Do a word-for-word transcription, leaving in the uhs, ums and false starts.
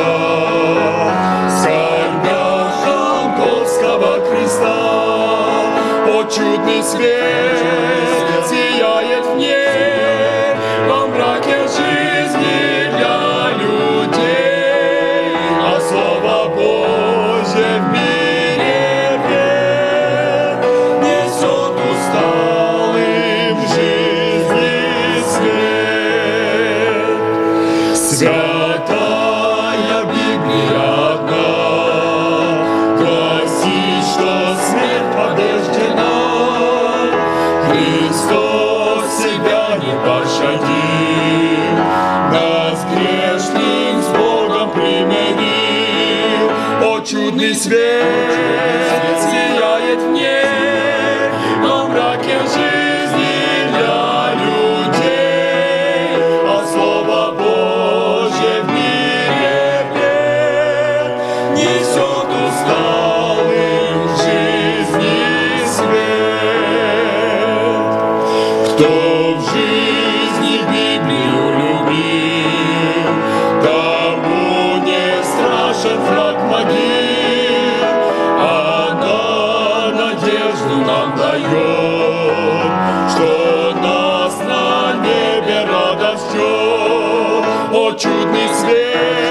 скорбях Голгофского креста. О, чудный свет сияет в ней во мраке жизни для людей, а Слово Божье в мире век несет усталым жизни свет. Святая Библия одна гласит, что смерть побеждена. Христос себя не пощадил, нас грешных с Богом примирил. О, чудный свет сияет в ней во мраке жизни для людей, а Слово Божье в мире век несет усталым жизни свет. Кто в жизни Библию любил, тому не страшен враг могил. Она надежду нам дает, что нас на небе радость ждет. О, чудный свет